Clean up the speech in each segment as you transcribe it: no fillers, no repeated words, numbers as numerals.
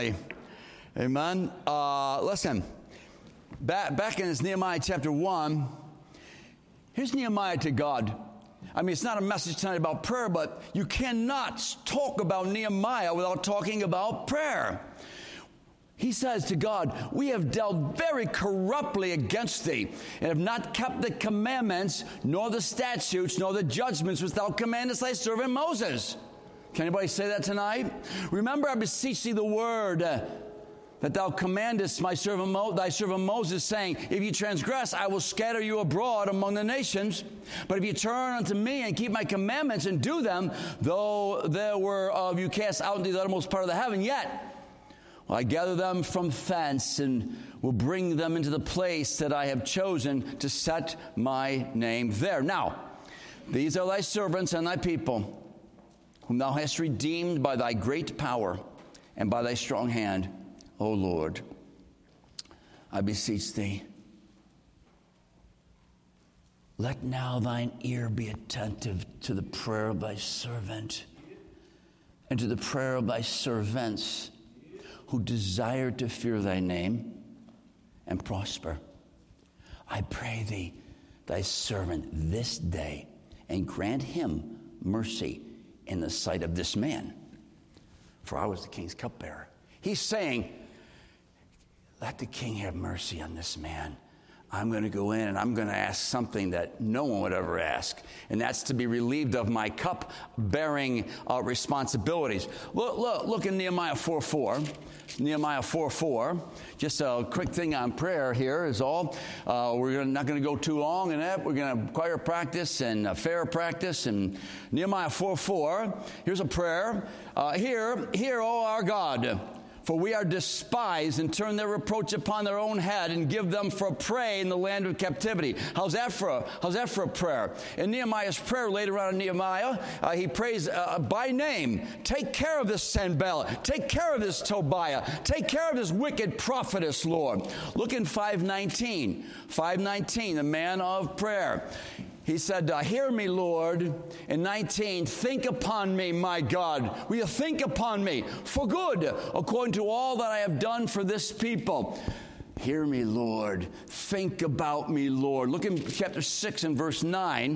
Amen. Listen, back in this Nehemiah chapter 1, here's Nehemiah to God. I mean, it's not a message tonight about prayer, but you cannot talk about Nehemiah without talking about prayer. He says to God, we have dealt very corruptly against thee, and have not kept the commandments, nor the statutes, nor the judgments which thou commandest thy servant Moses. Can anybody say that tonight? Remember, I beseech thee the word that thou commandest thy servant Moses, saying, if you transgress, I will scatter you abroad among the nations. But if you turn unto me and keep my commandments and do them, though there were of you cast out into the uttermost part of the heaven, yet will I gather them from thence and will bring them into the place that I have chosen to set my name there. Now, these are thy servants and thy people, whom thou hast redeemed by thy great power and by thy strong hand, O Lord. I beseech thee, let now thine ear be attentive to the prayer of thy servant and to the prayer of thy servants who desire to fear thy name and prosper. I pray thee, thy servant, this day, and grant him mercy in the sight of this man, for I was the king's cupbearer. He's saying, let the king have mercy on this man. I'm going to go in and I'm going to ask something that no one would ever ask, and that's to be relieved of my cup-bearing responsibilities. Look in Nehemiah 4:4. Nehemiah 4:4. Just a quick thing on prayer here is all. We're not going to go too long in that. We're going to have choir practice and fair practice. And Nehemiah 4:4. Here's a prayer. Hear, O our God, for we are despised, and turn their reproach upon their own head, and give them for a prey in the land of captivity. How's that for a prayer? In Nehemiah's prayer later on in Nehemiah, he prays by name. Take care of this Sanballat. Take care of this Tobiah. Take care of this wicked prophetess, Lord. Look in 5:19. 5:19, the man of prayer. He said, hear me, Lord. In 19, think upon me, my God. Will you think upon me for good, according to all that I have done for this people? Hear me, Lord. Think about me, Lord. Look in chapter 6 and verse 9.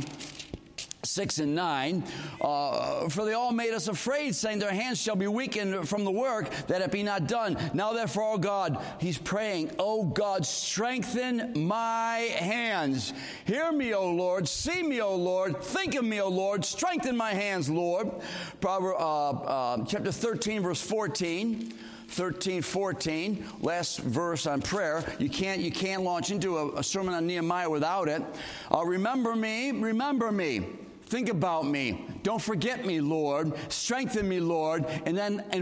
6 and 9, for they all made us afraid, saying their hands shall be weakened from the work, that it be not done. Now therefore, O God, he's praying, O God, strengthen my hands. Hear me, O Lord. See me, O Lord. Think of me, O Lord. Strengthen my hands, Lord. Proverbs chapter 13, verse 14. 13:14, last verse on prayer. You can't launch into a sermon on Nehemiah without it. Remember me. Think about me. Don't forget me, Lord. Strengthen me, Lord. And then in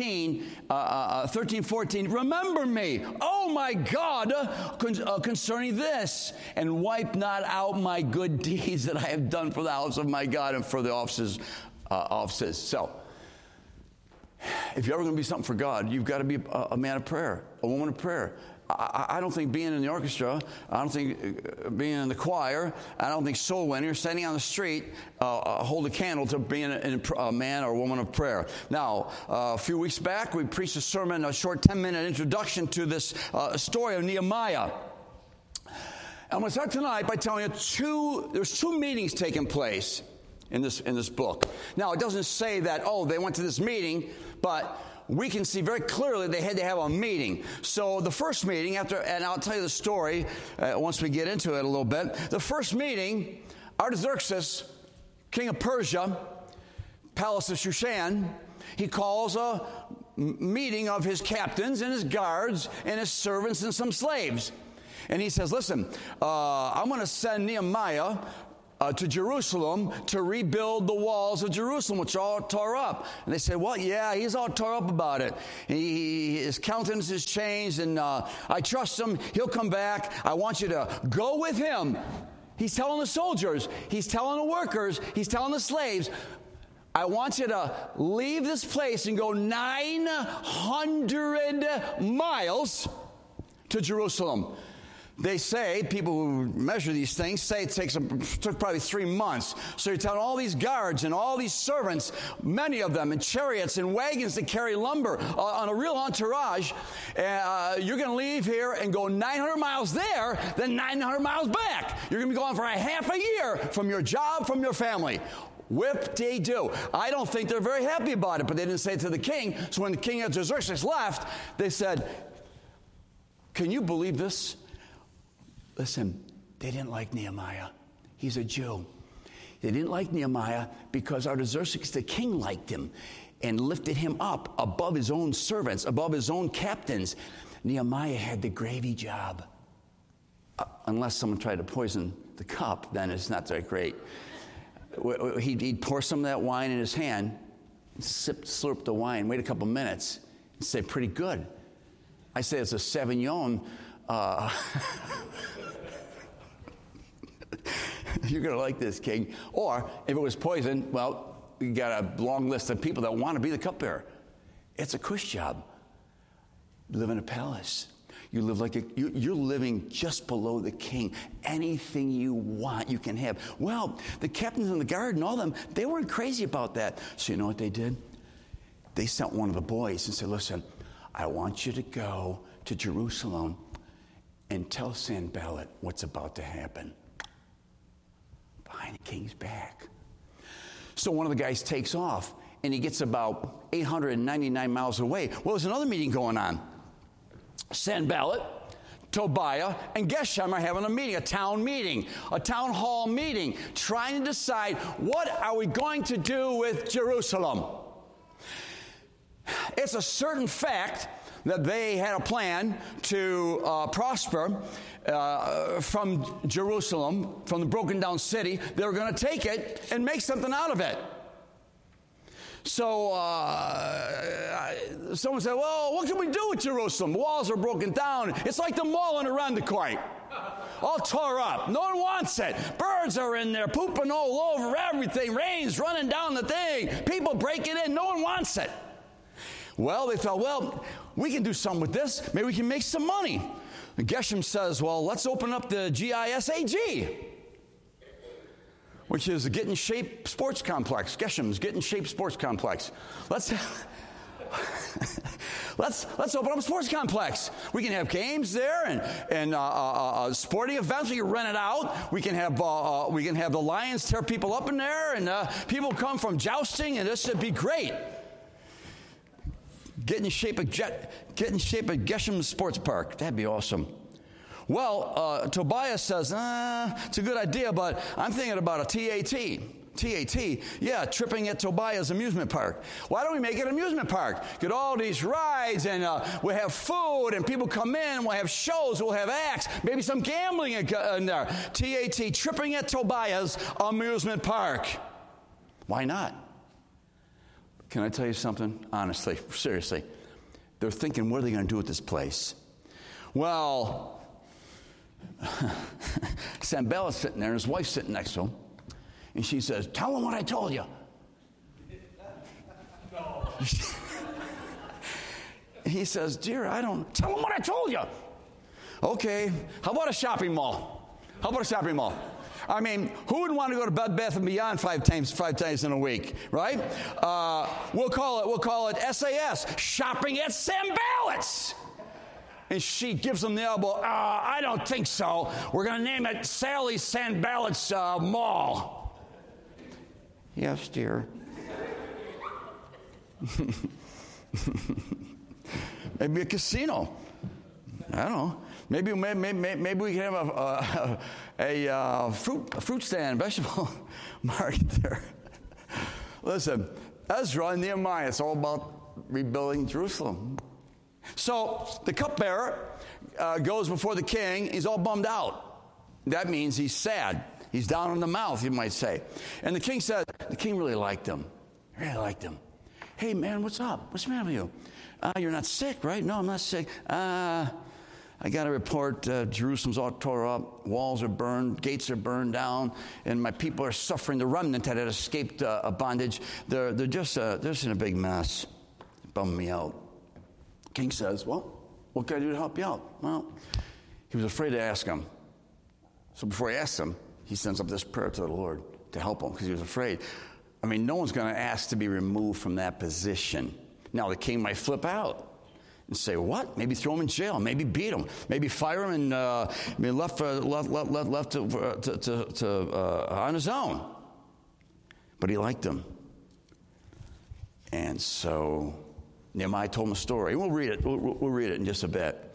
13:14, remember me, oh my God, concerning this, and wipe not out my good deeds that I have done for the house of my God and for the offices. So, if you're ever going to be something for God, you've got to be a man of prayer, a woman of prayer. I don't think being in the orchestra, I don't think being in the choir, I don't think soul winning or standing on the street hold a candle to being a man or a woman of prayer. Now, a few weeks back, we preached a sermon, a short 10-minute introduction to this story of Nehemiah. I'm going to start tonight by telling you there's two meetings taking place in this book. Now, it doesn't say that, they went to this meeting, but we can see very clearly they had to have a meeting. So the first meeting, and I'll tell you the story once we get into it a little bit. The first meeting, Artaxerxes, king of Persia, palace of Shushan, he calls a meeting of his captains and his guards and his servants and some slaves. And he says, listen, I'm going to send Nehemiah to Jerusalem to rebuild the walls of Jerusalem, which are all tore up. And they say, well, yeah, he's all tore up about it. His countenance has changed, and I trust him. He'll come back. I want you to go with him. He's telling the soldiers. He's telling the workers. He's telling the slaves, I want you to leave this place and go 900 miles to Jerusalem. They say, people who measure these things say it took probably 3 months. So you're telling all these guards and all these servants, many of them in chariots and wagons that carry lumber on a real entourage, you're going to leave here and go 900 miles there, then 900 miles back. You're going to be gone for a half a year from your job, from your family. Whip-de-doo. I don't think they're very happy about it, but they didn't say it to the king. So when the king Artaxerxes left, they said, can you believe this? Listen, they didn't like Nehemiah. He's a Jew. They didn't like Nehemiah because Artaxerxes, the king, liked him and lifted him up above his own servants, above his own captains. Nehemiah had the gravy job. Unless someone tried to poison the cup, then it's not that great. He'd pour some of that wine in his hand, slurp the wine, wait a couple minutes, and say, pretty good. I say it's a Sauvignon. You're going to like this, king. Or, if it was poison, well, you got a long list of people that want to be the cupbearer. It's a cush job. You live in a palace. You live like you're living just below the king. Anything you want, you can have. Well, the captains in the guard and all of them, they weren't crazy about that. So you know what they did? They sent one of the boys and said, listen, I want you to go to Jerusalem and tell Sanballat what's about to happen. Behind the king's back. So one of the guys takes off, and he gets about 899 miles away. Well, there's another meeting going on. Sanballat, Tobiah, and Geshem are having a meeting, a town hall meeting, trying to decide what are we going to do with Jerusalem. It's a certain fact that they had a plan to prosper from Jerusalem, from the broken down city. They were going to take it and make something out of it. So someone said, well, what can we do with Jerusalem? The walls are broken down. It's like the mall in Irondequoit. All tore up. No one wants it. Birds are in there pooping all over everything. Rain's running down the thing. People breaking in. No one wants it. Well, they thought, well, we can do something with this. Maybe we can make some money. And Geshem says, well, let's open up the GISAG, which is a Get in Shape Sports Complex. Geshem's Get in Shape Sports Complex. Let's open up a sports complex. We can have games there and sporting events. We can rent it out. We can have the Lions tear people up in there, and people come from jousting, and this would be great. Get in shape at Geshem Sports Park. That'd be awesome. Well, Tobiah says, it's a good idea, but I'm thinking about a TAT. TAT, yeah, tripping at Tobiah's amusement park. Why don't we make it an amusement park? Get all these rides, and we'll have food, and people come in, we'll have shows, we'll have acts, maybe some gambling in there. TAT, tripping at Tobiah's amusement park. Why not? Can I tell you something? Honestly, seriously. They're thinking, what are they going to do with this place? Well, Sanballat's sitting there, and his wife's sitting next to him. And she says, tell him what I told you. No. He says, dear, I don't. Tell him what I told you. Okay, how about a shopping mall? I mean, who would want to go to Bed Bath & Beyond five times in a week, right? We'll call it SAS, Shopping at Sanballat's. And she gives him the elbow. I don't think so. We're going to name it Sally Sanballat's Mall. Yes, dear. Maybe a casino. I don't know. Maybe we can have a fruit stand, vegetable market there. Listen, Ezra and Nehemiah, it's all about rebuilding Jerusalem. So the cupbearer goes before the king. He's all bummed out. That means he's sad. He's down in the mouth, you might say. And the king said, the king really liked him. Hey, man, what's up? What's the matter with you? You're not sick, right? No, I'm not sick. I got a report. Jerusalem's all tore up. Walls are burned. Gates are burned down. And my people are suffering. The remnant that had escaped bondage, they're just in a big mess. It bummed me out. King says, well, what can I do to help you out? Well, He was afraid to ask him. So before he asks him, he sends up this prayer to the Lord to help him because he was afraid. I mean, no one's going to ask to be removed from that position. Now, the king might flip out and say, what? Maybe throw him in jail. Maybe beat him. Maybe fire him and be left on his own. But he liked him. And so Nehemiah told him a story. We'll read it. We'll read it in just a bit.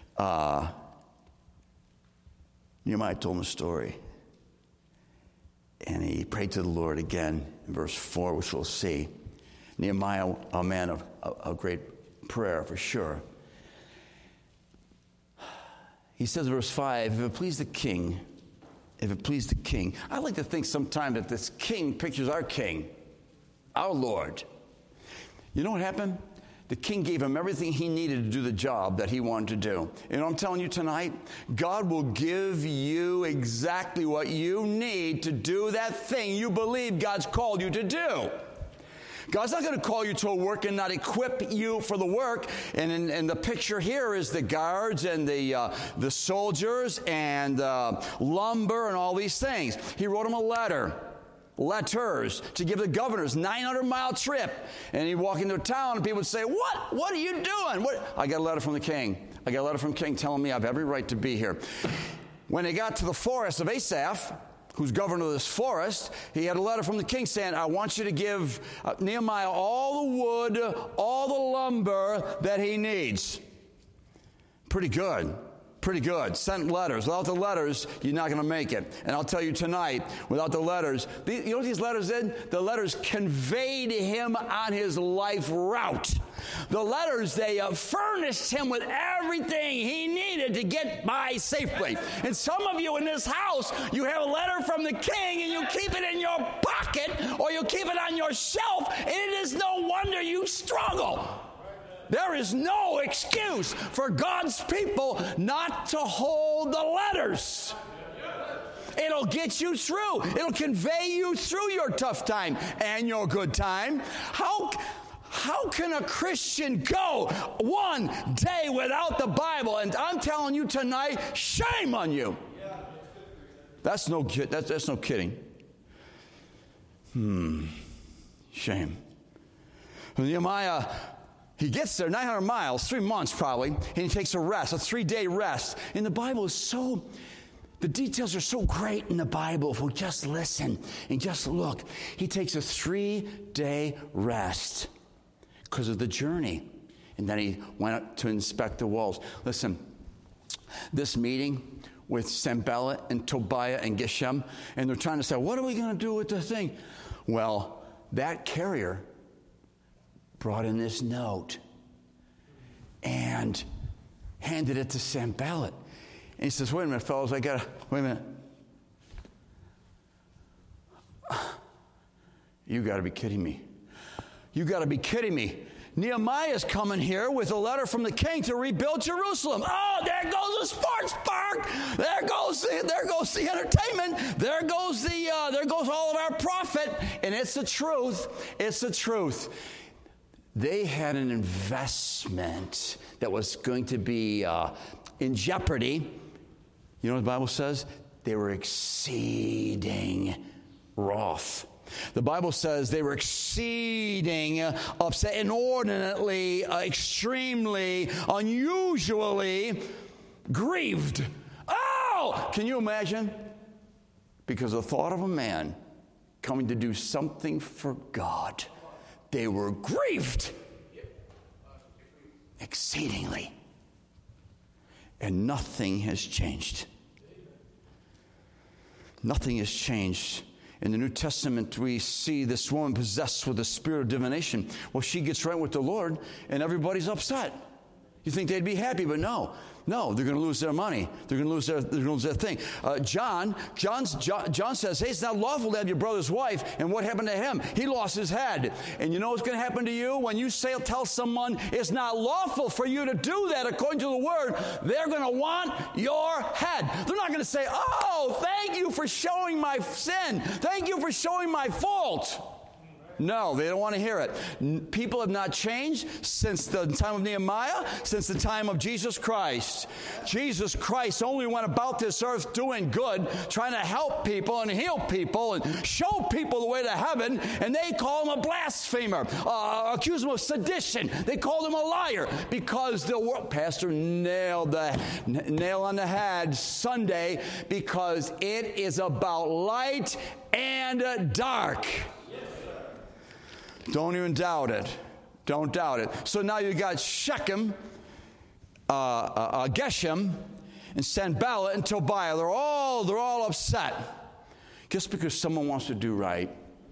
Nehemiah told him a story. And he prayed to the Lord again in verse 4, which we'll see. Nehemiah, a man of great prayer for sure. He says, verse 5, if it please the king, I like to think sometimes that this king pictures our king, our Lord. You know what happened? The king gave him everything he needed to do the job that he wanted to do. You know what I'm telling you tonight? God will give you exactly what you need to do that thing you believe God's called you to do. God's not going to call you to a work and not equip you for the work. And the picture here is the guards and the soldiers and lumber and all these things. He wrote them letters to give the governors 900-mile trip. And he'd walk into a town and people would say, What are you doing? I got a letter from the king. I got a letter from the king telling me I have every right to be here. When they got to the forest of Asaph, who's governor of this forest, he had a letter from the king saying, I want you to give Nehemiah all the wood, all the lumber that he needs. Pretty good. Sent letters. Without the letters, you're not going to make it. And I'll tell you tonight, without the letters, you know what these letters did? The letters conveyed him on his life route. The letters, they furnished him with everything he needed to get by safely. And some of you in this house, you have a letter from the king and you keep it in your pocket or you keep it on your shelf, and it is no wonder you struggle. There is no excuse for God's people not to hold the letters. It'll get you through. It'll convey you through your tough time and your good time. How can a Christian go one day without the Bible? And I'm telling you tonight, shame on you. That's no kidding. Shame. Nehemiah, he gets there 900 miles, 3 months probably, and he takes a 3-day rest. And the Bible is the details are so great in the Bible if we just listen and just look. He takes a 3-day rest because of the journey. And then he went up to inspect the walls. Listen, this meeting with Sanballat and Tobiah and Geshem, and they're trying to say, what are we going to do with the thing? Well, that carrier brought in this note and handed it to Sanballat. And he says, wait a minute, fellas, wait a minute. You got to be kidding me. You got to be kidding me. Nehemiah's coming here with a letter from the king to rebuild Jerusalem. Oh, there goes the sports park. There goes the entertainment. There goes all of our profit. And it's the truth. It's the truth. They had an investment that was going to be in jeopardy. You know what the Bible says? They were exceeding wroth. The Bible says they were exceeding upset, inordinately, extremely, unusually grieved. Oh! Can you imagine? Because the thought of a man coming to do something for God, they were grieved exceedingly. And nothing has changed. Nothing has changed. In the New Testament, we see this woman possessed with the spirit of divination. Well, she gets right with the Lord, and everybody's upset. You think they'd be happy, but no, they're going to lose their money. They're going to lose their thing. John says, hey, it's not lawful to have your brother's wife. And what happened to him? He lost his head. And you know what's going to happen to you? When you tell someone it's not lawful for you to do that according to the word, they're going to want your head. They're not going to say, oh, thank you for showing my sin. Thank you for showing my fault. No, they don't want to hear it. People have not changed since the time of Nehemiah, since the time of Jesus Christ. Jesus Christ only went about this earth doing good, trying to help people and heal people and show people the way to heaven, and they call him a blasphemer, accuse him of sedition. They called him a liar because the world, Pastor nailed the nail on the head Sunday, because it is about light and dark. Don't even doubt it. Don't doubt it. So now you got Shechem, Geshem, and Sanballat and Tobiah. They're all upset just because someone wants to do right.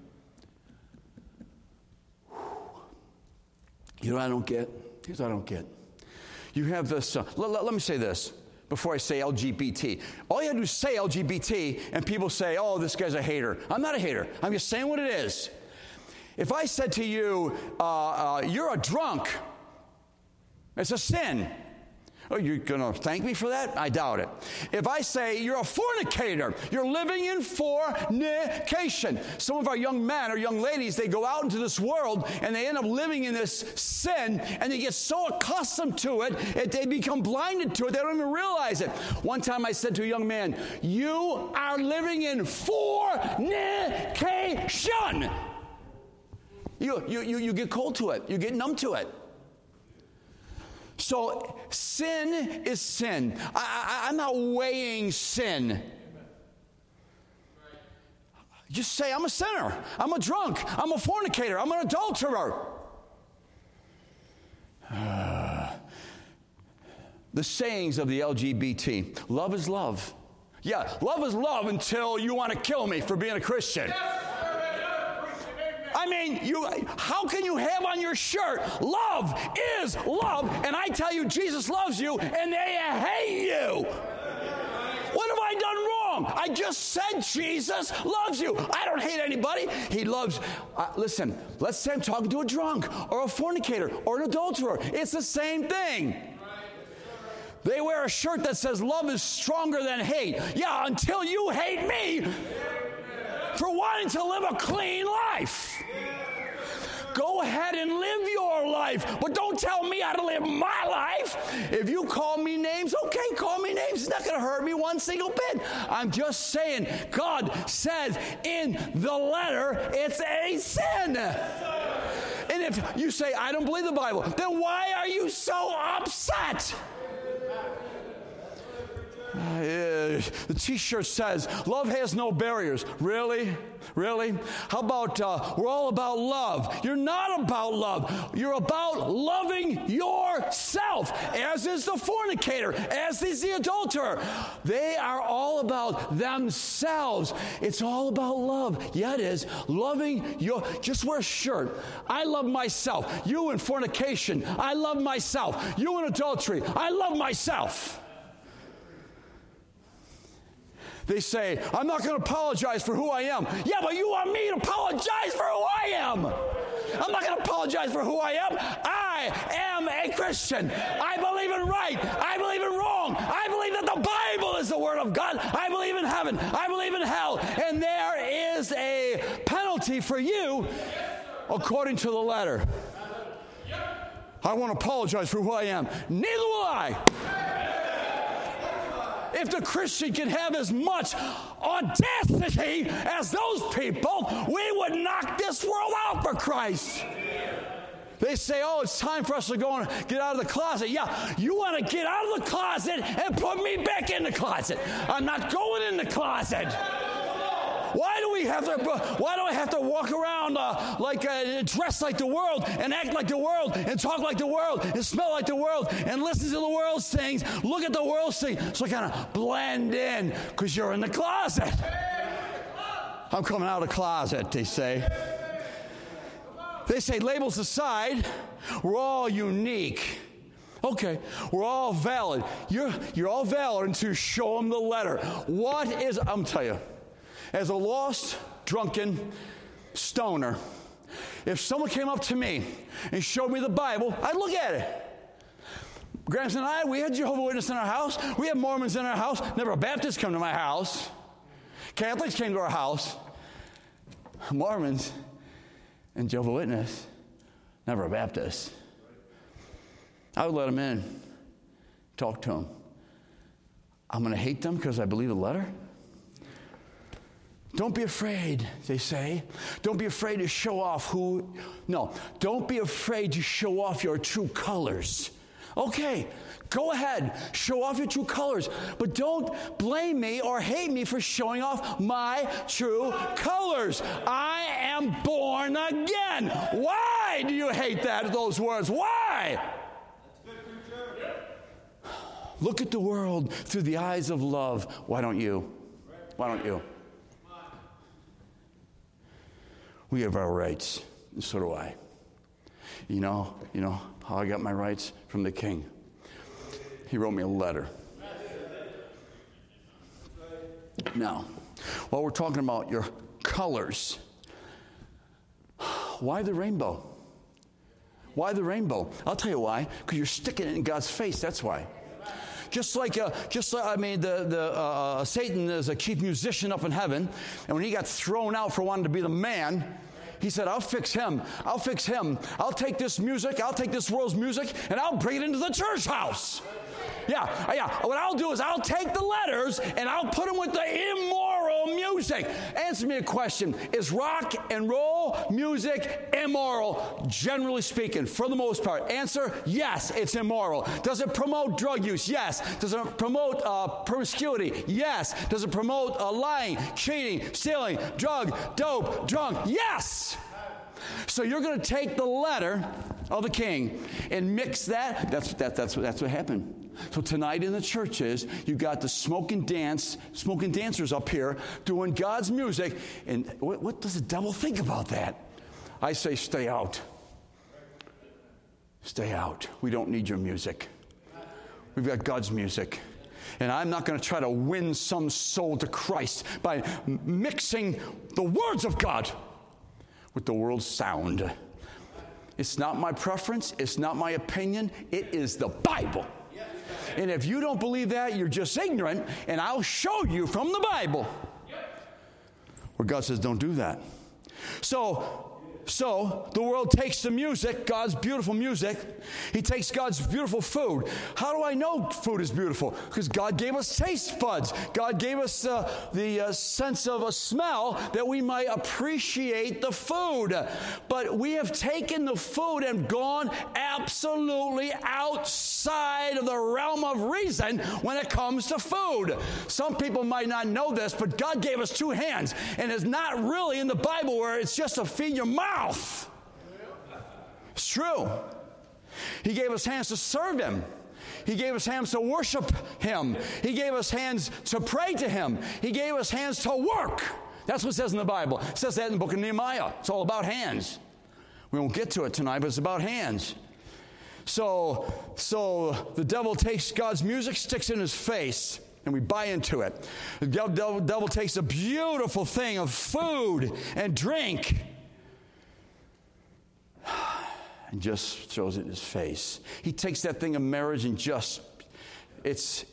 You know what I don't get? Here's what I don't get. You have this. Let me say this before I say LGBT. All you have to do is say LGBT, and people say, "Oh, this guy's a hater." I'm not a hater. I'm just saying what it is. If I said to you, you're a drunk, it's a sin. Oh, you're going to thank me for that? I doubt it. If I say you're a fornicator, you're living in fornication. Some of our young men or young ladies, they go out into this world and they end up living in this sin, and they get so accustomed to it, they become blinded to it, they don't even realize it. One time I said to a young man, you are living in fornication. You get cold to it. You get numb to it. So sin is sin. I'm not weighing sin. Just say, I'm a sinner. I'm a drunk. I'm a fornicator. I'm an adulterer. The sayings of the LGBT. Love is love. Yeah, love is love until you want to kill me for being a Christian. I mean, how can you have on your shirt, love is love, and I tell you Jesus loves you, and they hate you? What have I done wrong? I just said Jesus loves you. I don't hate anybody. He loves, listen, let's say I'm talking to a drunk or a fornicator or an adulterer. It's the same thing. They wear a shirt that says love is stronger than hate. Yeah, until you hate me for wanting to live a clean life. Go ahead and live your life, but don't tell me how to live my life. If you call me names, okay, call me names. It's not going to hurt me one single bit. I'm just saying, God says in the letter, it's a sin. And if you say, I don't believe the Bible, then why are you so upset? The t-shirt says, love has no barriers. Really? Really? How about we're all about love? You're not about love. You're about loving yourself, as is the fornicator, as is the adulterer. They are all about themselves. It's all about love. Yeah, it is. Loving your, just wear a shirt. I love myself. You in fornication, I love myself. You in adultery, I love myself. They say, I'm not going to apologize for who I am. Yeah, but you want me to apologize for who I am. I'm not going to apologize for who I am. I am a Christian. I believe in right. I believe in wrong. I believe that the Bible is the Word of God. I believe in heaven. I believe in hell. And there is a penalty for you according to the letter. I won't apologize for who I am. Neither will I. If the Christian can have as much audacity as those people, we would knock this world out for Christ. They say, oh, it's time for us to go and get out of the closet. Yeah, you want to get out of the closet and put me back in the closet. I'm not going in the closet. Why do I have to walk around dress like the world and act like the world and talk like the world and smell like the world and listen to the world's things, look at the world's things, so I kind of blend in because you're in the closet. I'm coming out of the closet, they say. They say, labels aside, we're all unique. Okay, we're all valid. You're all valid until you show them the letter. I'm telling you, as a lost, drunken stoner, if someone came up to me and showed me the Bible, I'd look at it. Gramps and I, we had Jehovah's Witnesses in our house. We had Mormons in our house. Never a Baptist come to my house. Catholics came to our house. Mormons, and Jehovah's Witness, never a Baptist. I would let them in, talk to them. I'm going to hate them because I believe the letter? Don't be afraid, they say. Don't be afraid to show off don't be afraid to show off your true colors. Okay, go ahead, show off your true colors, but don't blame me or hate me for showing off my true colors. I am born again. Why do you hate those words? Why? Look at the world through the eyes of love. Why don't you? Why don't you? We have our rights, and so do I. You know how I got my rights? From the king. He wrote me a letter. Now, while we're talking about your colors, why the rainbow? Why the rainbow? I'll tell you why. Because you're sticking it in God's face, that's why. Satan is a chief musician up in heaven, and when he got thrown out for wanting to be the man, he said, I'll fix him. I'll fix him. I'll take this music, I'll take this world's music, and I'll bring it into the church house. Yeah. What I'll do is I'll take the letters and I'll put them with the immoral music. Answer me a question. Is rock and roll music immoral, generally speaking, for the most part? Answer, yes, it's immoral. Does it promote drug use? Yes. Does it promote promiscuity? Yes. Does it promote lying, cheating, stealing, dope, drunk? Yes. So you're going to take the letter of the king and mix that. That's what happened. So tonight in the churches, you got the smoking dancers up here doing God's music. And what does the devil think about that? I say, stay out. Stay out. We don't need your music. We've got God's music. And I'm not going to try to win some soul to Christ by mixing the words of God with the world's sound. It's not my preference. It's not my opinion. It is the Bible. And if you don't believe that, you're just ignorant, and I'll show you from the Bible where God says don't do that. So the world takes the music, God's beautiful music. He takes God's beautiful food. How do I know food is beautiful? Because God gave us taste buds. God gave us the sense of a smell that we might appreciate the food. But we have taken the food and gone absolutely outside of the realm of reason when it comes to food. Some people might not know this, but God gave us two hands. And it's not really in the Bible where it's just to feed your mouth. It's true. He gave us hands to serve him. He gave us hands to worship him. He gave us hands to pray to him. He gave us hands to work. That's what it says in the Bible. It says that in the book of Nehemiah. It's all about hands. We won't get to it tonight, but it's about hands. So the devil takes God's music, sticks it in his face, and we buy into it. The devil takes a beautiful thing of food and drink and just throws it in his face. He takes that thing of marriage and just it's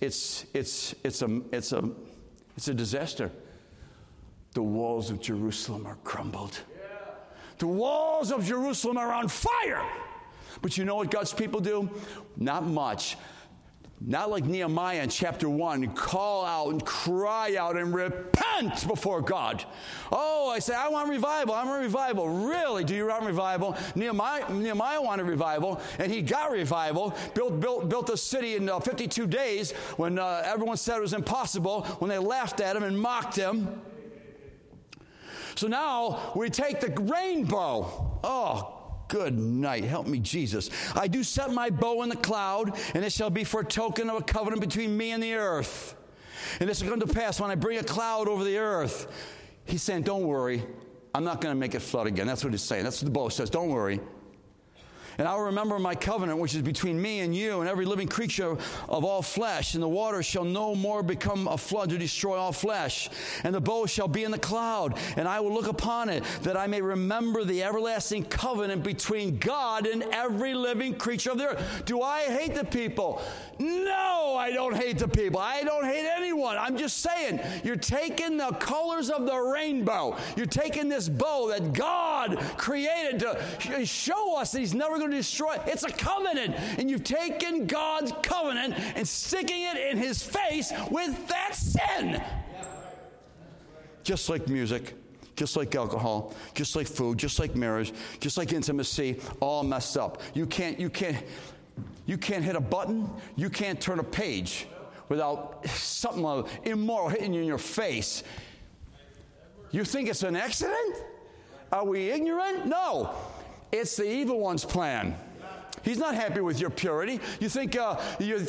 a disaster. The walls of Jerusalem are crumbled. The walls of Jerusalem are on fire. But you know what God's people do? Not much. Not like Nehemiah in chapter 1, call out and cry out and repent before God. Oh, I say, I want revival. I want revival. Really? Do you want revival? Nehemiah wanted revival, and he got revival. Built the city in 52 days when everyone said it was impossible, when they laughed at him and mocked him. So now we take the rainbow. Oh, good night. Help me, Jesus. I do set my bow in the cloud, and it shall be for a token of a covenant between me and the earth. And this will come to pass when I bring a cloud over the earth. He's saying, don't worry. I'm not going to make it flood again. That's what he's saying. That's what the bow says. Don't worry. And I will remember my covenant, which is between me and you and every living creature of all flesh. And the waters shall no more become a flood to destroy all flesh. And the bow shall be in the cloud. And I will look upon it, that I may remember the everlasting covenant between God and every living creature of the earth. Do I hate the people? No, I don't hate the people. I don't hate anyone. I'm just saying, you're taking the colors of the rainbow. You're taking this bow that God created to show us that He's never going to destroy. It's a covenant. And you've taken God's covenant and sticking it in His face with that sin. Just like music, just like alcohol, just like food, just like marriage, just like intimacy, all messed up. You can't hit a button. You can't turn a page without something immoral hitting you in your face. You think it's an accident? Are we ignorant? No. It's the evil one's plan. He's not happy with your purity. You think you're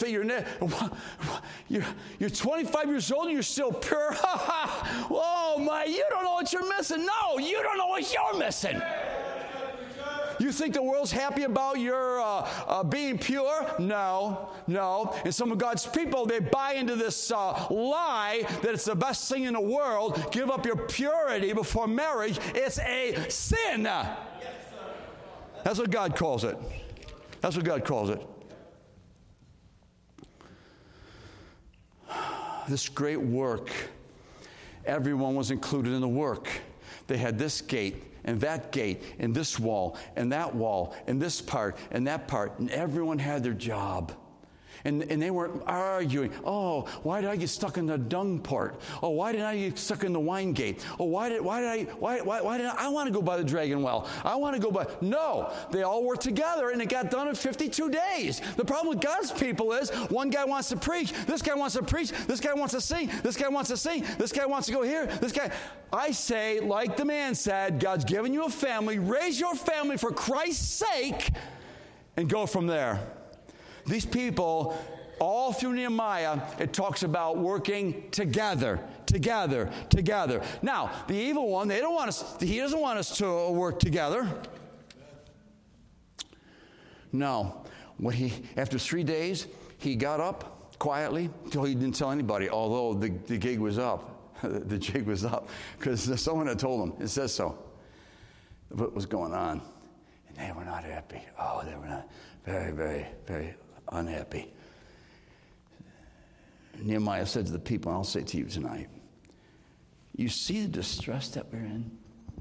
25 years old and you're still pure? Oh, my, you don't know what you're missing. No, you don't know what you're missing. You think the world's happy about your being pure? No. And some of God's people, they buy into this lie that it's the best thing in the world. Give up your purity before marriage. It's a sin. That's what God calls it. That's what God calls it. This great work, everyone was included in the work. They had this gate and that gate and this wall and this part and that part, and everyone had their job. And they weren't arguing, oh, why did I get stuck in the dung part? Oh, why did I get stuck in the wine gate? Oh, why did I want to go by the dragon well? I want to go by. No, they all worked together and it got done in 52 days. The problem with God's people is one guy wants to preach, this guy wants to preach, this guy wants to sing, this guy wants to sing, this guy wants to go here, this guy. I say, like the man said, God's given you a family, raise your family for Christ's sake and go from there. These people, all through Nehemiah, it talks about working together. Now, the evil one, he doesn't want us to work together. No. After 3 days, he got up quietly. He didn't tell anybody, although the gig was up. The jig was up, because someone had told him. It says so. What was going on? And they were not happy. Oh, they were not. Very, very, very unhappy. Nehemiah said to the people, and I'll say to you tonight, you see the distress that we're in?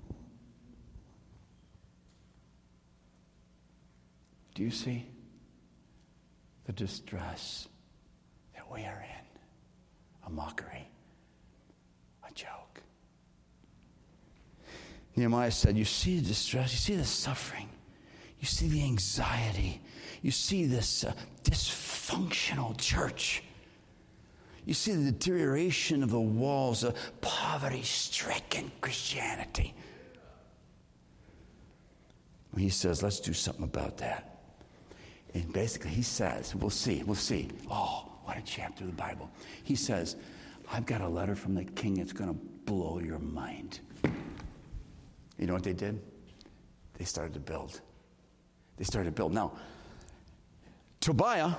Do you see the distress that we are in? A mockery, a joke. Nehemiah said, you see the distress, you see the suffering, you see the anxiety, you see this dysfunctional church. You see the deterioration of the walls of poverty-stricken Christianity. He says, let's do something about that. And basically he says, we'll see. Oh, what a chapter of the Bible. He says, I've got a letter from the king that's going to blow your mind. You know what they did? They started to build. Now, Tobiah,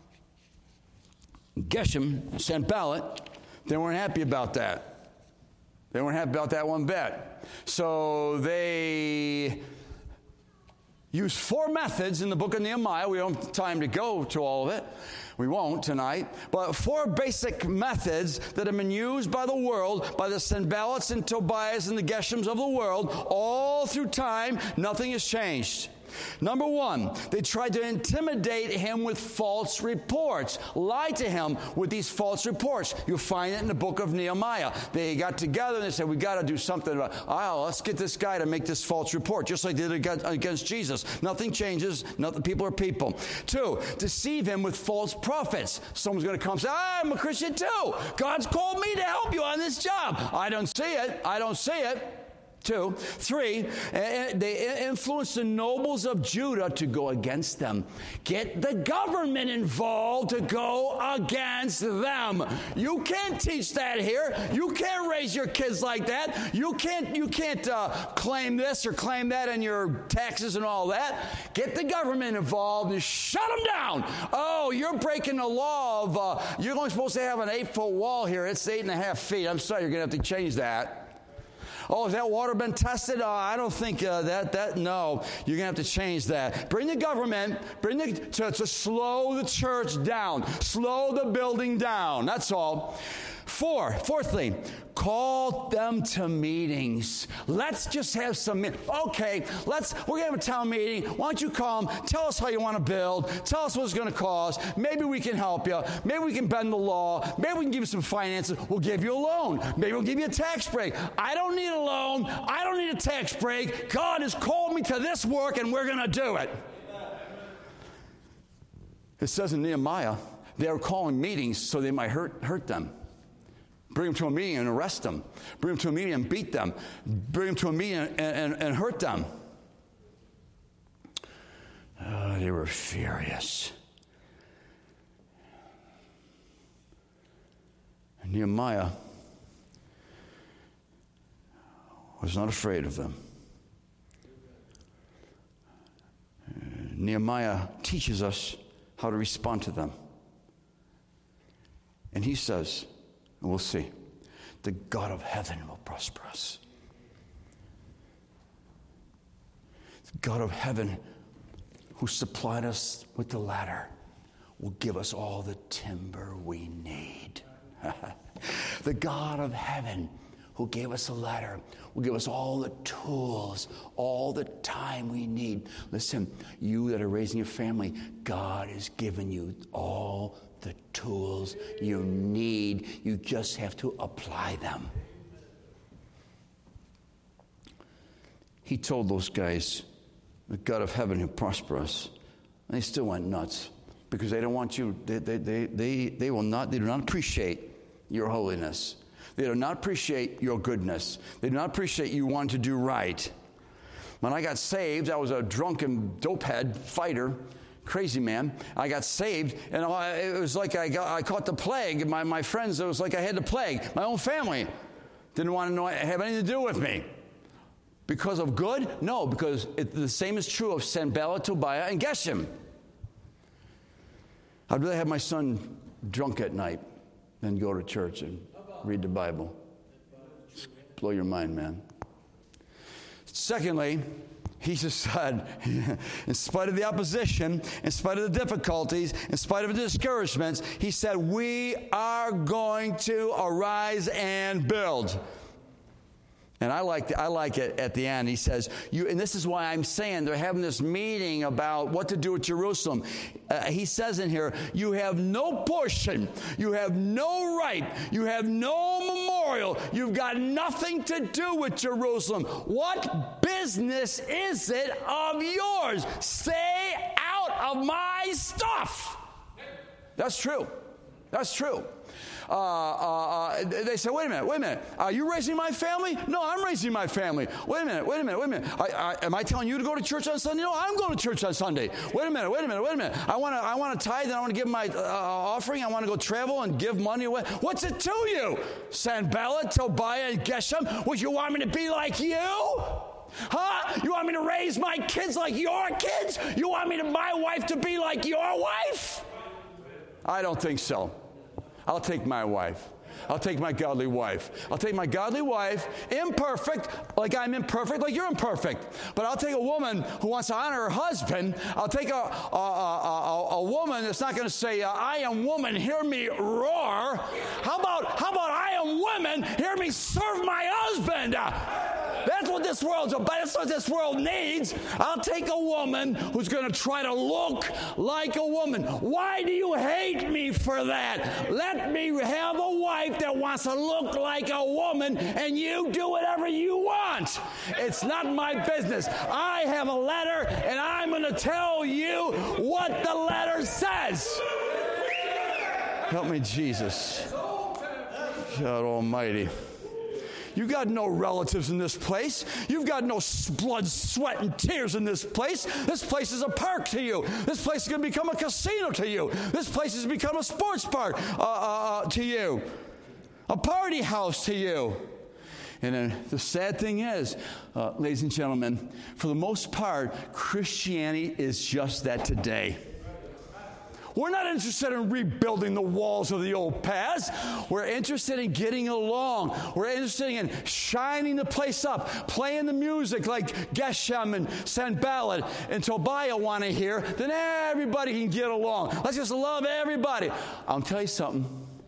Geshem, Sanballat, they weren't happy about that. They weren't happy about that one bit. So they used 4 methods in the book of Nehemiah. We don't have time to go to all of it. We won't tonight. But 4 basic methods that have been used by the world, by the Sanballats and Tobiahs and the Geshems of the world, all through time. Nothing has changed. Number 1, they tried to intimidate him with false reports, lie to him with these false reports. You'll find it in the book of Nehemiah. They got together and they said, we got to do something about it. Let's get this guy to make this false report, just like they did against Jesus. Nothing changes. People are people. 2, deceive him with false prophets. Someone's going to come and say, I'm a Christian too. God's called me to help you on this job. I don't see it. 2. 3, they influenced the nobles of Judah to go against them. Get the government involved to go against them. You can't teach that here. You can't raise your kids like that. You can't claim this or claim that in your taxes and all that. Get the government involved and shut them down. Oh, you're breaking the law of, you're only supposed to have an 8-foot wall here. It's 8.5 feet. I'm sorry, you're going to have to change that. Oh, has that water been tested? I don't think no. You're going to have to change that. Bring the government, to slow the church down, slow the building down. That's all. Fourthly, call them to meetings. Let's just have some okay, we're going to have a town meeting. Why don't you come? Tell us how you want to build. Tell us what it's going to cost. Maybe we can help you. Maybe we can bend the law. Maybe we can give you some finances. We'll give you a loan. Maybe we'll give you a tax break. I don't need a loan. I don't need a tax break. God has called me to this work, and we're going to do it. It says in Nehemiah, they were calling meetings so they might hurt them. Bring them to a meeting and arrest them. Bring them to a meeting and beat them. Bring them to a meeting and hurt them. They were furious. And Nehemiah was not afraid of them. Nehemiah teaches us how to respond to them. And he says, and we'll see, the God of heaven will prosper us. The God of heaven who supplied us with the ladder will give us all the timber we need. The God of heaven who gave us a ladder will give us all the tools, all the time we need. Listen, you that are raising your family, God has given you all the tools you need. You just have to apply them. He told those guys, the God of heaven who prosper us. And they still went nuts because they don't want you, they do not appreciate your holiness. They do not appreciate your goodness. They do not appreciate you wanting to do right. When I got saved, I was a drunken dopehead fighter, crazy man. I got saved, and it was like I caught the plague. My friends, it was like I had the plague. My own family didn't want to have anything to do with me. Because of good? No, because the same is true of Sanballat, Tobiah, and Geshem. I'd rather have my son drunk at night than go to church and read the Bible. Just blow your mind, man. Secondly, he just said, in spite of the opposition, in spite of the difficulties, in spite of the discouragements, he said, we are going to arise and build. And I like it at the end. He says, and this is why I'm saying they're having this meeting about what to do with Jerusalem. He says in here, you have no portion, you have no right, you have no memorial, you've got nothing to do with Jerusalem. What business is it of yours? Stay out of my stuff. That's true. That's true. They say, wait a minute. Are you raising my family? No, I'm raising my family. Wait a minute. Am I telling you to go to church on Sunday? No, I'm going to church on Sunday. Wait a minute. I want to tithe and I want to give my offering. I want to go travel and give money away. What's it to you? Sanballat, Tobiah, and Geshem? Would you want me to be like you? Huh? You want me to raise my kids like your kids? You want my wife to be like your wife? I don't think so. I'll take my wife. I'll take my godly wife. I'll take my godly wife, imperfect, like I'm imperfect, like you're imperfect. But I'll take a woman who wants to honor her husband. I'll take a woman that's not going to say, I am woman, hear me roar. How about I am woman, hear me serve my husband. That's what this world's about. That's what this world needs. I'll take a woman who's going to try to look like a woman. Why do you hate me for that? Let me have a wife that wants to look like a woman, and you do whatever you want. It's not my business. I have a letter, and I'm going to tell you what the letter says. Help me, Jesus. God Almighty. You got no relatives in this place. You've got no blood, sweat, and tears in this place. This place is a park to you. This place is going to become a casino to you. This place has become a sports park to you. A party house to you. And then the sad thing is, ladies and gentlemen, for the most part, Christianity is just that today. We're not interested in rebuilding the walls of the old past. We're interested in getting along. We're interested in shining the place up, playing the music like Geshem and Sanballat and Tobiah want to hear. Then everybody can get along. Let's just love everybody. I'll tell you something.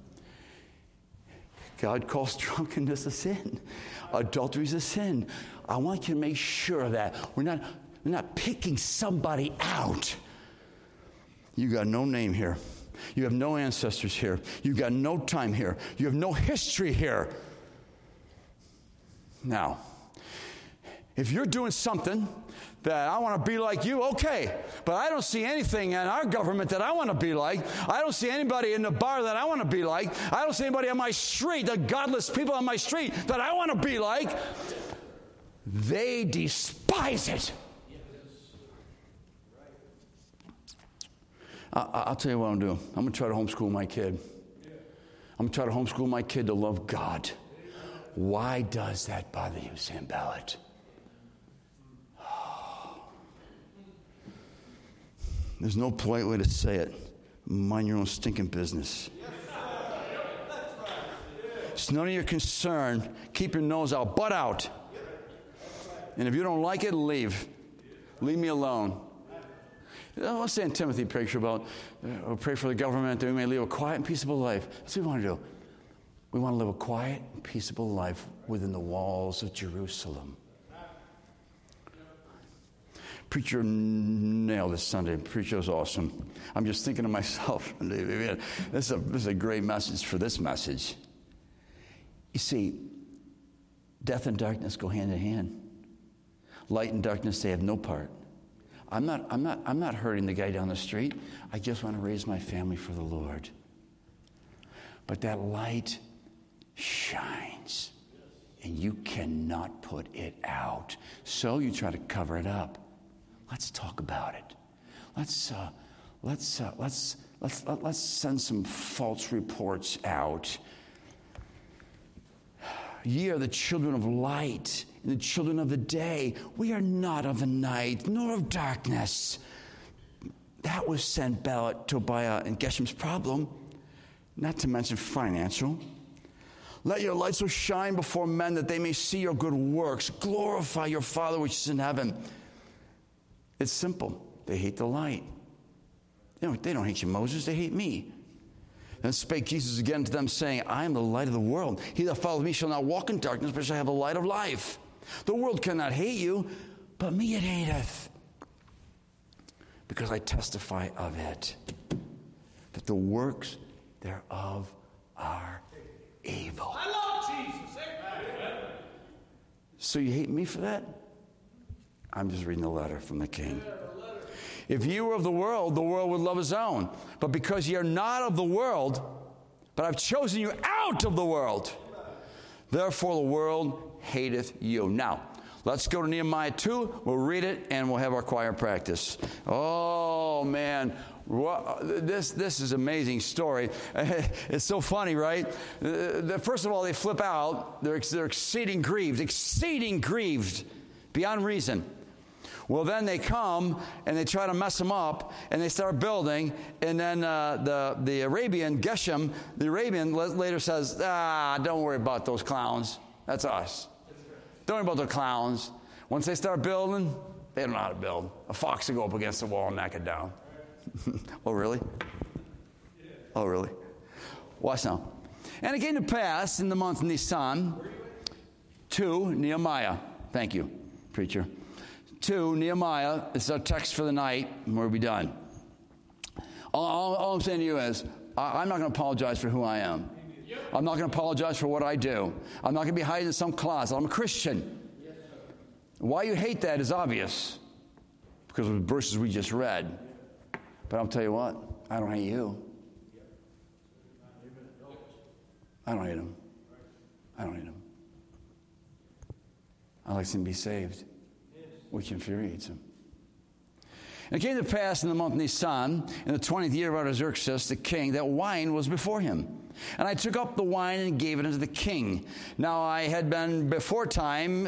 God calls drunkenness a sin. Adultery is a sin. I want you to make sure of that. We're not picking somebody out. You got no name here. You have no ancestors here. You got no time here. You have no history here. Now, if you're doing something that I want to be like you, okay. But I don't see anything in our government that I want to be like. I don't see anybody in the bar that I want to be like. I don't see anybody on my street, the godless people on my street that I want to be like. They despise it. I'll tell you what I'm doing. I'm going to try to homeschool my kid. I'm going to try to homeschool my kid to love God. Why does that bother you, Sanballat? There's no polite way to say it. Mind your own stinking business. It's none of your concern. Keep your nose out, butt out. And if you don't like it, leave. Leave me alone. I want to say in Timothy, picture about, pray for the government that we may live a quiet and peaceable life. That's what we want to do. We want to live a quiet and peaceable life within the walls of Jerusalem. Preacher nailed this Sunday. Preacher was awesome. I'm just thinking to myself, this is a great message for this message. You see, death and darkness go hand in hand. Light and darkness, they have no part. I'm not hurting the guy down the street. I just want to raise my family for the Lord. But that light shines, and you cannot put it out. So you try to cover it up. Let's talk about it. Let's send some false reports out. Ye are the children of light and the children of the day. We are not of the night, nor of darkness. That was Sanballat, Tobiah, and Geshem's problem, not to mention financial. Let your light so shine before men that they may see your good works. Glorify your Father which is in heaven. It's simple. They hate the light. They don't hate you, Moses. They hate me. Then spake Jesus again to them, saying, I am the light of the world. He that followeth me shall not walk in darkness, but shall have the light of life. The world cannot hate you, but me it hateth, because I testify of it, that the works thereof are evil. I love Jesus. Amen. So you hate me for that? I'm just reading the letter from the king. If you were of the world would love his own. But because ye are not of the world, but I've chosen you out of the world, therefore the world hateth you. Now, let's go to Nehemiah 2. We'll read it, and we'll have our choir practice. Oh, man. This is an amazing story. It's so funny, right? First of all, they flip out. They're exceeding grieved beyond reason. Well, then they come and they try to mess them up, and they start building. And then the Arabian, Geshem, the Arabian later says, don't worry about those clowns. That's us. Don't worry about the clowns. Once they start building, they don't know how to build. A fox will go up against the wall and knock it down. Oh, really? Oh, really? Watch now. And it came to pass in the month Nisan, to Nehemiah. Thank you, preacher. To Nehemiah, it's our text for the night, and we'll be done. All I'm saying to you is, I'm not going to apologize for who I am. I'm not going to apologize for what I do. I'm not going to be hiding in some closet. I'm a Christian. Why you hate that is obvious, because of the verses we just read. But I'll tell you what, I don't hate you. I don't hate him. I don't hate him. I'd like him to be saved. Which infuriates him. And it came to pass in the month Nisan, in the 20th year of Artaxerxes, the king, that wine was before him. And I took up the wine and gave it unto the king. Now I had not been before time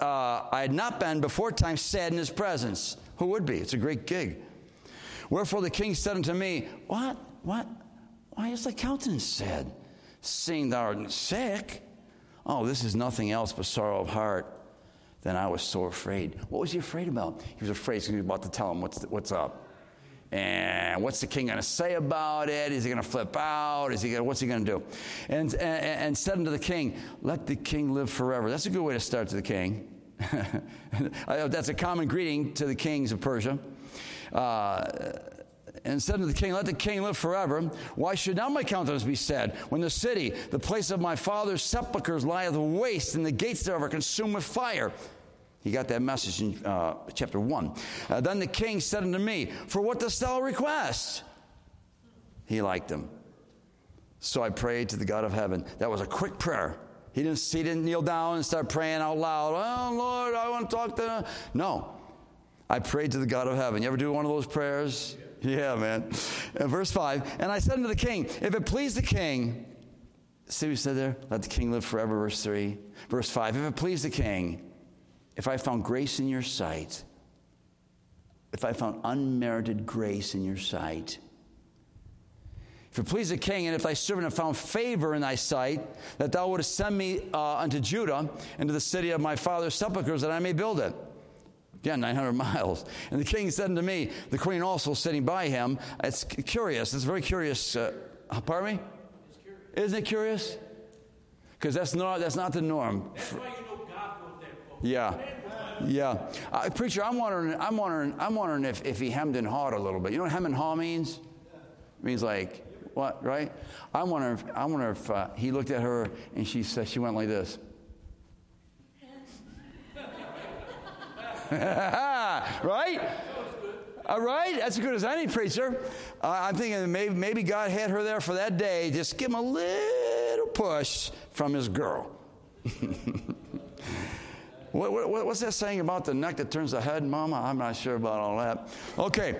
sad in his presence. Who would be? It's a great gig. Wherefore the king said unto me, What? Why is thy countenance sad, seeing thou art sick? Oh, this is nothing else but sorrow of heart. Then I was so afraid. What was he afraid about? He was afraid because he was about to tell him what's up. And what's the king going to say about it? Is he going to flip out? What's he going to do? And said unto the king, let the king live forever. That's a good way to start to the king. That's a common greeting to the kings of Persia. And said unto the king, let the king live forever. Why should not my countenance be sad, when the city, the place of my father's sepulchres, lieth waste, and the gates thereof are consumed with fire? He got that message in chapter 1. Then the king said unto me, for what dost thou request? He liked him. So I prayed to the God of heaven. That was a quick prayer. He didn't kneel down and start praying out loud. Oh, Lord, I want to talk to... No. I prayed to the God of heaven. You ever do one of those prayers? Yeah, man. Verse 5, and I said unto the king, if it please the king... See what he said there? Let the king live forever, verse 3. Verse 5, if it please the king... If I found grace in your sight, if I found unmerited grace in your sight, if it please the king, and if thy servant have found favor in thy sight, that thou wouldest send me unto Judah, into the city of my father's sepulchres, that I may build it. Again, 900 miles. And the king said unto me, the queen also sitting by him, it's curious, it's very curious. Pardon me? Isn't it curious? Because that's not the norm. That's why you know God wrote that book. Yeah. Preacher, I'm wondering if he hemmed and hawed a little bit. You know what hem and haw means? It means like, what, right? I wonder if he looked at her and she went like this. Right? All right? That's as good as any, preacher. I'm thinking maybe God had her there for that day. Just give him a little push from his girl. What's that saying about the neck that turns the head, Mama? I'm not sure about all that. Okay.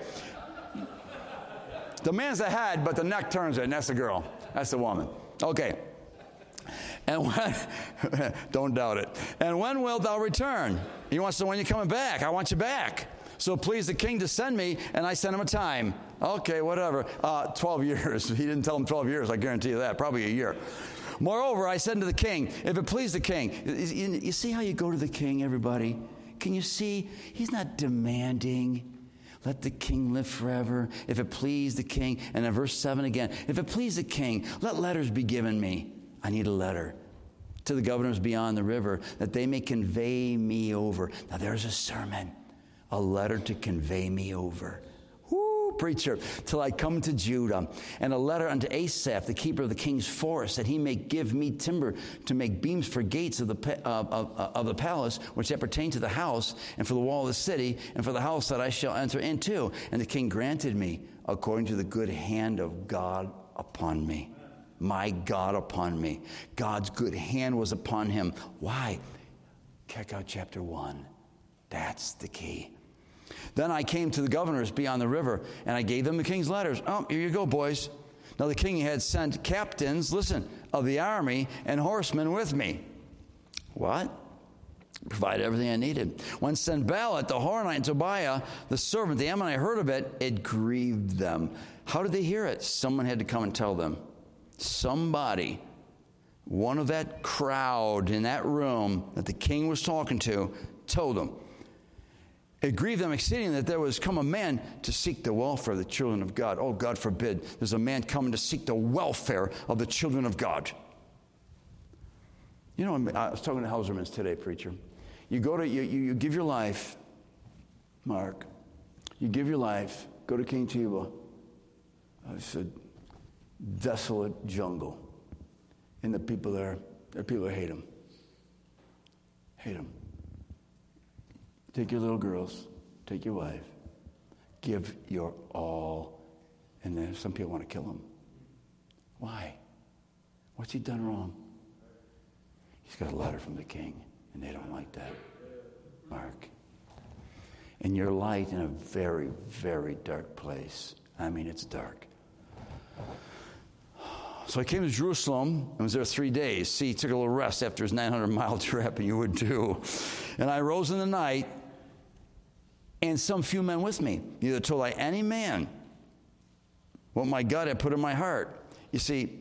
The man's the head, but the neck turns it, and that's the girl. That's the woman. Okay. And when, don't doubt it. And when wilt thou return? He wants to, when you're coming back. I want you back. So please the king to send me, and I sent him a time. Okay, whatever. 12 years. He didn't tell him 12 years, I guarantee you that. Probably a year. Moreover, I said to the king, if it please the king. You see how you go to the king, everybody? Can you see? He's not demanding. Let the king live forever. If it please the king. And then verse 7 again. If it please the king, let letters be given me. I need a letter to the governors beyond the river, that they may convey me over. Now there's a sermon. A letter to convey me over. Woo, preacher. Till I come to Judah. And a letter unto Asaph, the keeper of the king's forest, that he may give me timber to make beams for gates of the palace, which appertain to the house, and for the wall of the city, and for the house that I shall enter into. And the king granted me according to the good hand of God upon me. My God upon me. God's good hand was upon him. Why? Check out chapter 1. That's the key. Then I came to the governors beyond the river, and I gave them the king's letters. Oh, here you go, boys. Now the king had sent captains, listen, of the army and horsemen with me. What? Provided everything I needed. When Sanballat, the Horonite, and Tobiah, the servant, the Ammonite, heard of it, it grieved them. How did they hear it? Someone had to come and tell them. Somebody, one of that crowd in that room that the king was talking to, told them. It grieved them exceedingly that there was come a man to seek the welfare of the children of God. Oh, God forbid, there's a man coming to seek the welfare of the children of God. You know, I was talking to Hausermans today, preacher. You go to, you give your life, Mark, you give your life, go to King Chiba. I said, desolate jungle. And the people there are people that hate him. Hate him. Take your little girls, take your wife, give your all, and then some people want to kill him. Why? What's he done wrong? He's got a letter from the king, and they don't like that. Mark. And you're light in a very, very dark place. I mean, it's dark. So I came to Jerusalem and was there 3 days. See, he took a little rest after his 900-mile trip, and you would too. And I rose in the night, and some few men with me. Neither told I any man what my God had put in my heart. You see,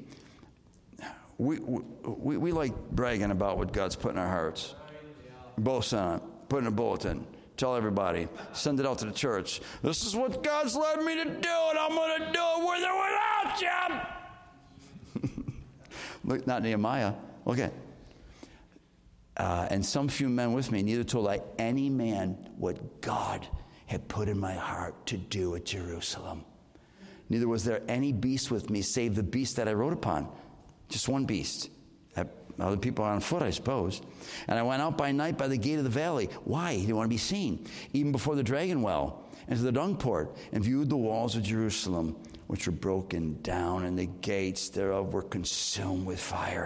we like bragging about what God's put in our hearts. Boast on it, put in a bulletin, tell everybody, send it out to the church. This is what God's led me to do, and I'm going to do it with or without you. Look, not Nehemiah. Okay. And some few men with me, neither told I any man what God had put in my heart to do at Jerusalem. Neither was there any beast with me save the beast that I rode upon. Just one beast. Other people on foot, I suppose. And I went out by night by the gate of the valley. Why? He didn't want to be seen. Even before the dragon well, and to the dung port, and viewed the walls of Jerusalem, which were broken down, and the gates thereof were consumed with fire.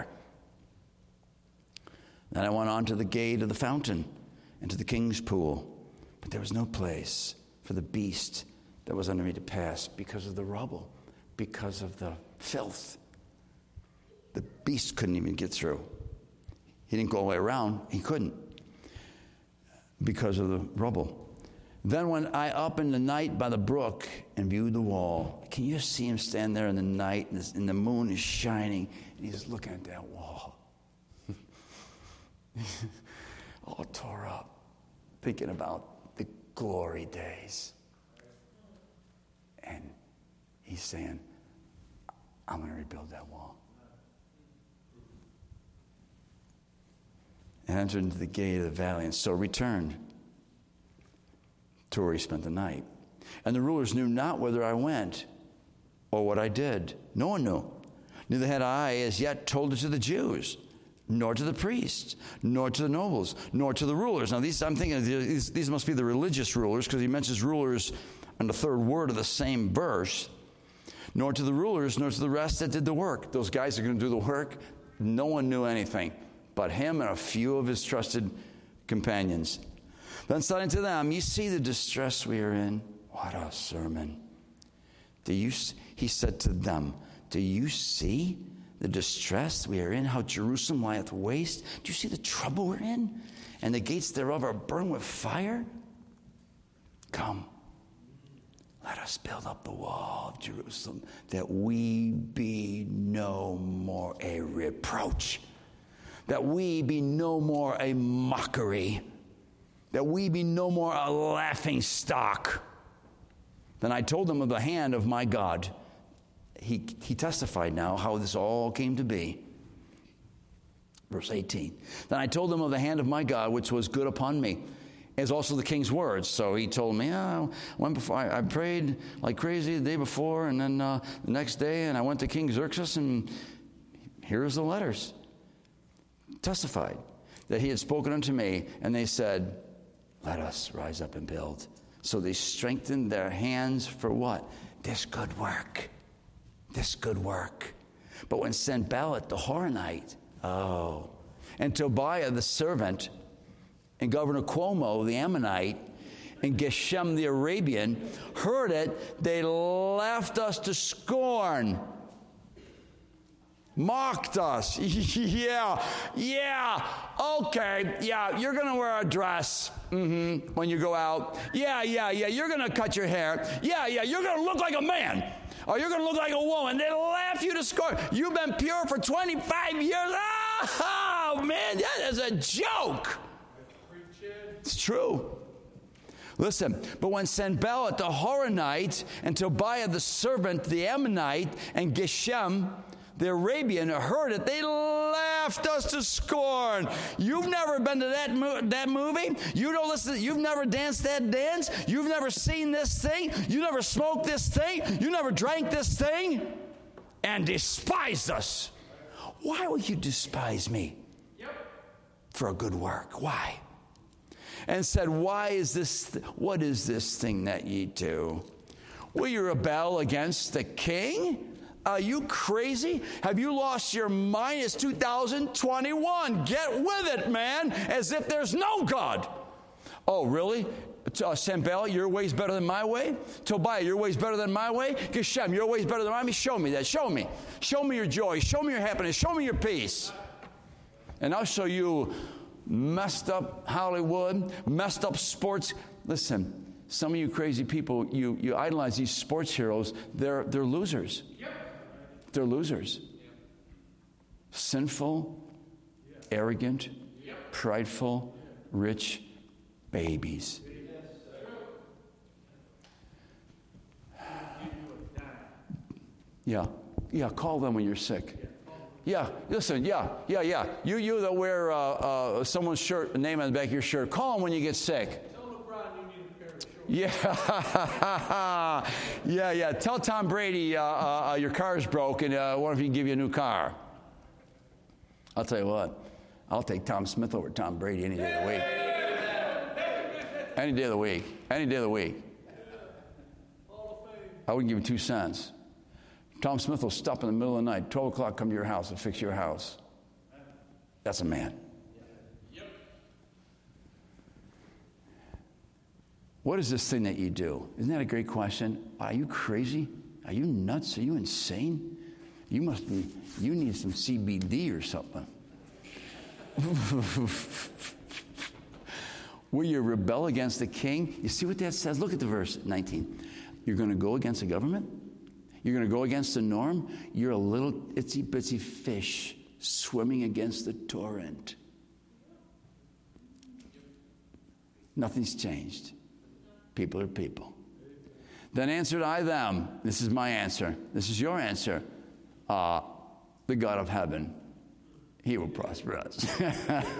Then I went on to the gate of the fountain, and to the king's pool. But there was no place for the beast that was under me to pass, because of the rubble, because of the filth. The beast couldn't even get through. He didn't go all the way around. He couldn't, because of the rubble. Then went I up in the night by the brook and viewed the wall. Can you just see him stand there in the night, and the moon is shining, and he's looking at that wall. All tore up, thinking about the glory days. And he's saying, I'm going to rebuild that wall. And entered into the gate of the valley, and so returned to where he spent the night. And the rulers knew not whither I went or what I did. No one knew. Neither had I as yet told it to the Jews, nor to the priests, nor to the nobles, nor to the rulers. Now, I'm thinking these must be the religious rulers, because he mentions rulers on the third word of the same verse. Nor to the rulers, nor to the rest that did the work. Those guys are going to do the work. No one knew anything but him and a few of his trusted companions. Then said unto them, ye see the distress we are in. What a sermon. He said to them, do you see the distress we are in, how Jerusalem lieth waste? Do you see the trouble we're in? And the gates thereof are burned with fire? Come, let us build up the wall of Jerusalem, that we be no more a reproach, that we be no more a mockery, that we be no more a laughing stock. Then I told them of the hand of my God. He testified now how this all came to be. Verse 18. Then I told them of the hand of my God, which was good upon me, as also the king's words. So he told me, I prayed like crazy the day before, and then the next day, and I went to King Xerxes, and here's the letters. Testified that he had spoken unto me, and they said, let us rise up and build. So they strengthened their hands for what? This good work. This good work. But when Sanballat the Horonite, and Tobiah the servant, and Governor Cuomo the Ammonite, and Geshem the Arabian heard it, they laughed us to scorn. Mocked us. Yeah, okay, you're going to wear a dress when you go out. Yeah, you're going to cut your hair. Yeah, you're going to look like a man. Or you're going to look like a woman. They laugh you to scorn. You've been pure for 25 years. Oh, man, that is a joke. It's true. Listen, but when Sanballat the Horonite and Tobiah the servant, the Ammonite, and Geshem the Arabian heard it, they laughed us to scorn. You've never been to that movie? You don't listen. You've never danced that dance? You've never seen this thing? You never smoked this thing? You never drank this thing? And despised us. Why would you despise me? For a good work. Why? And said, what is this thing that ye do? Will you rebel against the king? Are you crazy? Have you lost your mind? It's 2021. Get with it, man, as if there's no God. Oh, really? Sanballat, your way's better than my way? Tobiah, your way's better than my way? Geshem, your way's better than mine? Show me that. Show me. Show me your joy. Show me your happiness. Show me your peace. And I'll show you messed up Hollywood, messed up sports. Listen, some of you crazy people, you idolize these sports heroes. They're losers. They're losers. Sinful, arrogant, prideful, rich babies. Yeah, call them when you're sick. Yeah, listen, yeah. You that wear someone's shirt, a name on the back of your shirt, call them when you get sick. Yeah. Tell Tom Brady your car's broke and what if he can give you a new car? I'll tell you what, I'll take Tom Smith over Tom Brady any day of the week. Any day of the week. Any day of the week. I wouldn't give him 2 cents. Tom Smith will stop in the middle of the night, 12 o'clock, come to your house and fix your house. That's a man. What is this thing that you do? Isn't that a great question? Are you crazy? Are you nuts? Are you insane? You need some CBD or something. Will you rebel against the king? You see what that says? Look at the verse 19. You're going to go against the government? You're going to go against the norm? You're a little itsy-bitsy fish swimming against the torrent. Nothing's changed. People are people. Then answered I them. This is my answer. This is your answer. The God of heaven, he will prosper us. The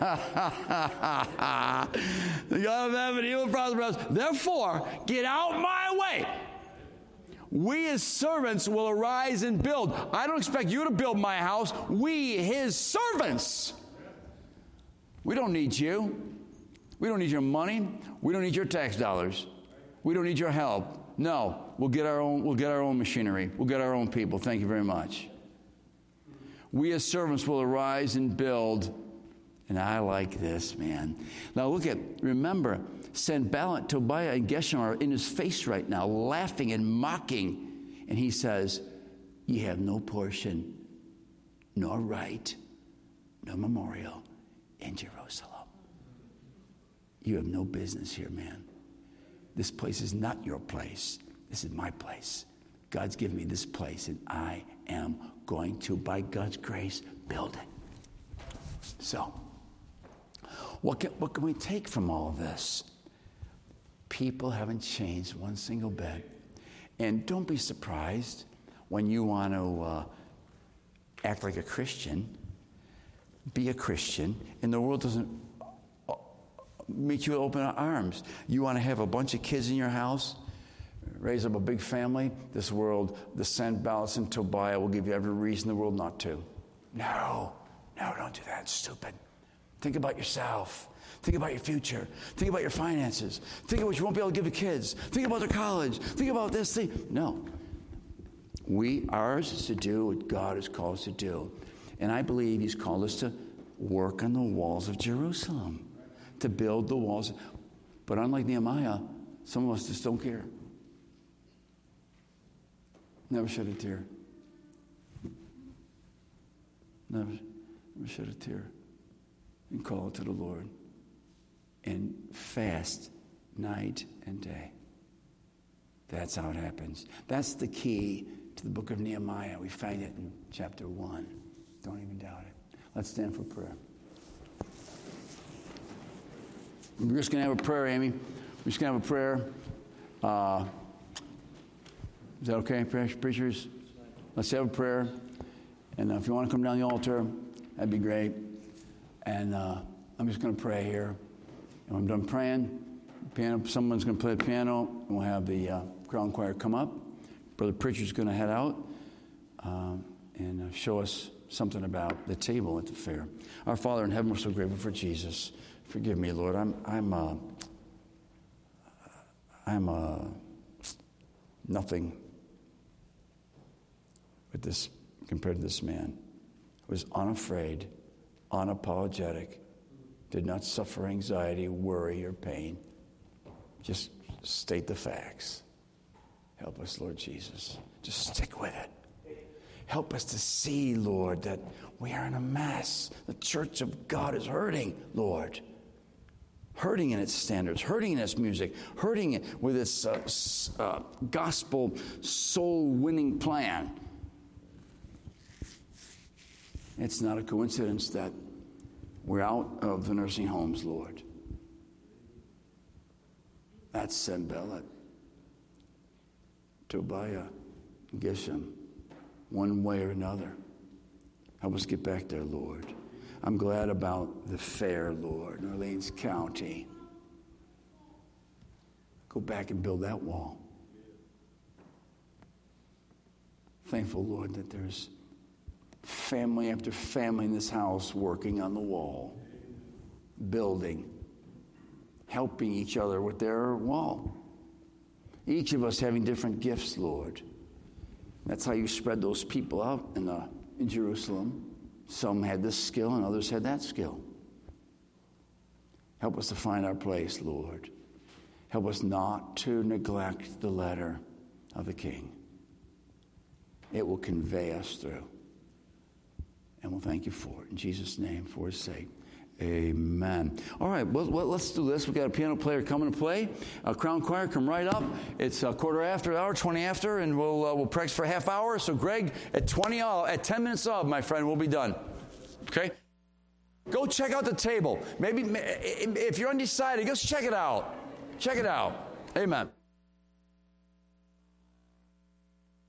God of heaven, he will prosper us. Therefore, get out my way. We as servants will arise and build. I don't expect you to build my house. We, his servants. We don't need you. We don't need your money. We don't need your tax dollars. We don't need your help. No, we'll get our own machinery. We'll get our own people. Thank you very much. We as servants will arise and build. And I like this, man. Now remember, Sanballat, Tobiah, and Geshem are in his face right now, laughing and mocking. And he says, ye have no portion, nor right, no memorial in Jerusalem. You have no business here, man. This place is not your place. This is my place. God's given me this place, and I am going to, by God's grace, build it. So, what can we take from all of this? People haven't changed one single bit. And don't be surprised when you want to act like a Christian, be a Christian, and the world doesn't meet you with open arms. You want to have a bunch of kids in your house, raise up a big family. This world, the Sanballats and Tobiah will give you every reason in the world not to. No, don't do that. It's stupid. Think about yourself. Think about your future. Think about your finances. Think about what you won't be able to give to kids. Think about their college. Think about this thing. No. Ours is to do what God has called us to do. And I believe he's called us to work on the walls of Jerusalem, to build the walls. But unlike Nehemiah, some of us just don't care. Never shed a tear. Never shed a tear. And call it to the Lord. And fast night and day. That's how it happens. That's the key to the book of Nehemiah. We find it in chapter 1. Don't even doubt it. Let's stand for prayer. We're just going to have a prayer, Amy. We're just going to have a prayer. Is that okay, preachers? Let's have a prayer. And if you want to come down the altar, that'd be great. And I'm just going to pray here. And when I'm done praying, someone's going to play the piano, and we'll have the crown choir come up. Brother Preacher's going to head out and show us something about the table at the fair. Our Father in heaven, we're so grateful for Jesus. Forgive me, Lord. I'm nothing with this compared to this man who was unafraid, unapologetic, did not suffer anxiety, worry, or pain Just state the facts. Help us, Lord Jesus. Just stick with it. Help us to see, Lord, that we are in a mess. The church of God is hurting, Lord. Hurting in its standards, hurting in its music, hurting with its gospel soul-winning plan. It's not a coincidence that we're out of the nursing homes, Lord. That's Sanballat, Tobiah, Geshem, one way or another. Help us get back there, Lord. I'm glad about the fair, Lord, in Orleans County. Go back and build that wall. Thankful, Lord, that there's family after family in this house working on the wall, building, helping each other with their wall. Each of us having different gifts, Lord. That's how you spread those people out in Jerusalem. Some had this skill and others had that skill. Help us to find our place, Lord. Help us not to neglect the letter of the King. It will convey us through. And we'll thank you for it. In Jesus' name, for his sake. Amen. All right, well, let's do this. We've got a piano player coming to play. Crown Choir, come right up. It's a quarter after hour, 20 after, and we'll practice for a half hour. So, Greg, at 10 minutes of, my friend, we'll be done. Okay? Go check out the table. Maybe if you're undecided, go check it out. Check it out. Amen.